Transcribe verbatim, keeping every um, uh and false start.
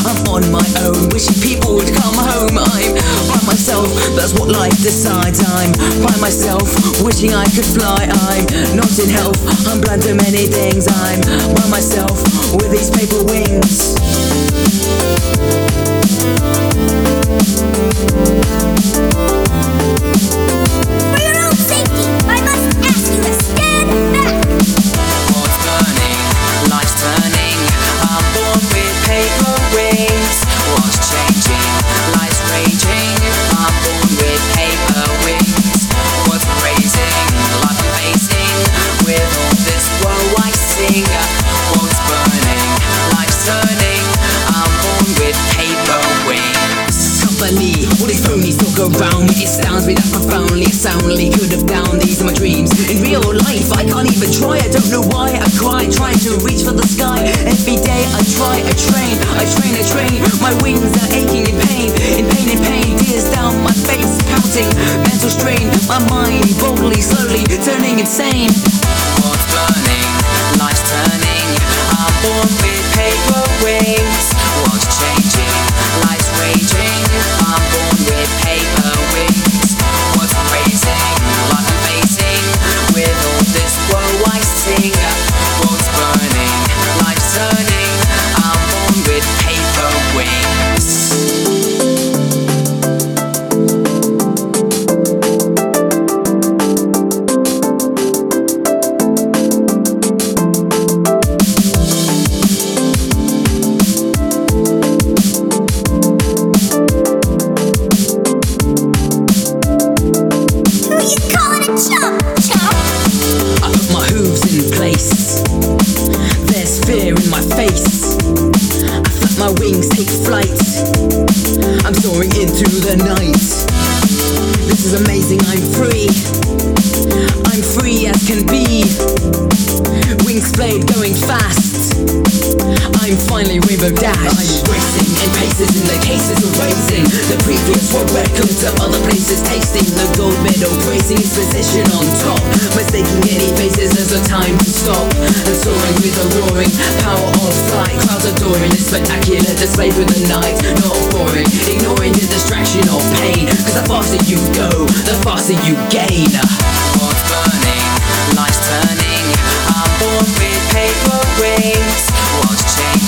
I'm on my own, wishing people would come home. I'm by myself, that's what life decides. I'm by myself, wishing I could fly. I'm not in health, I'm blind to many things. I'm by myself with these paper wings. For your own safety, I must ask you to stand back. What's burning? Life's turning. I'm born with paper wings. What's changing? Life's raging. I'm born with paper wings. What's raising? Life I'm facing. With all this woe I sing. What's burning? Life's turning. I'm born with paper wings. Company, all these phonies talk around me. It astounds me that profoundly, soundly could have downed these are my dreams. In real life, I can't even try. I don't know why I cry, trying to reach for the sky. Every day I try, I train, I train, I train. My wings are aching in pain, in pain, in pain. Tears down my face, counting mental strain. My mind boldly, slowly turning insane. What's burning? Life's turning. I'm born with paper wings. What's changing? Life's raging. I'm born with paper wings. What's raising? Life I'm facing. With all this woe I sing. What's burning? Life's turning. I'm born with paper wings. Who you calling a chump, chump? I put my hooves in place. There's fear in my face. I flap my wings, take flight. I'm soaring into the night. This is amazing, I'm free. I'm free as can be. Wings blade going fast. I'm finally rainbow dash. I'm racing in paces in the cases of racing. The previous world record to other places, tasting the gold medal, praising its position on top, mistaking any faces as a time to stop, and soaring with the roaring power of flight. Crowds adoring this spectacular display through the night, not boring, ignoring the distraction of pain. Cause the faster you go, the faster you gain. What's burning? Life's turning. I'm born with paper wings. What's changing?